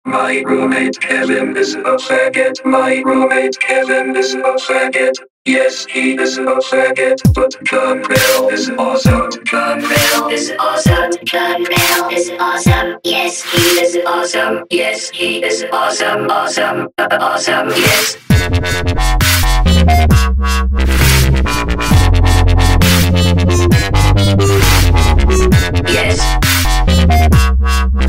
My roommate Kevin is a faggot. My roommate Kevin is a faggot. Yes, he is a faggot, but Gunmail is awesome. Gunmail is awesome. Gunmail is awesome. Yes, he is awesome. Yes, he is awesome. Awesome. Awesome. Yes. Yes.